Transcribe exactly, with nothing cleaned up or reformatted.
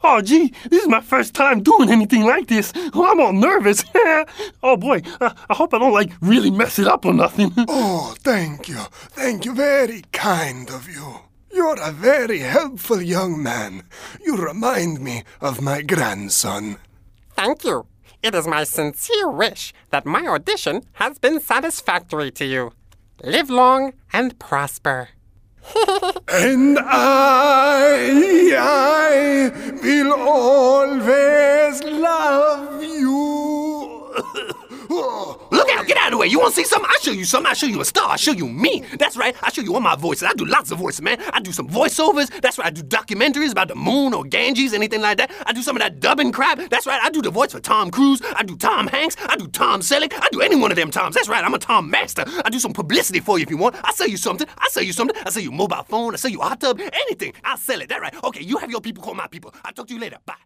Oh, gee, this is my first time doing anything like this. Oh, I'm all nervous. Oh, boy, uh, I hope I don't, like, really mess it up or nothing. Oh, thank you. Thank you. Very kind of you. You're a very helpful young man. You remind me of my grandson. Thank you. It is my sincere wish that my audition has been satisfactory to you. Live long and prosper. And I, I will always love you. Look out, get out of the way. You want to see something? I'll show you something. I'll show you a star. I'll show you me. That's right. I'll show you all my voices. I do lots of voices, man. I do some voiceovers. That's right. I do documentaries about the moon or Ganges, anything like that. I do some of that dubbing crap. That's right. I do the voice for Tom Cruise. I do Tom Hanks. I do Tom Selleck. I do any one of them Toms. That's right. I'm a Tom master. I do some publicity for you if you want. I'll sell you something. I'll sell you something. I'll sell you a mobile phone. I'll sell you a hot tub. Anything. I'll sell it. That's right. Okay, you have your people call my people. I'll talk to you later. Bye.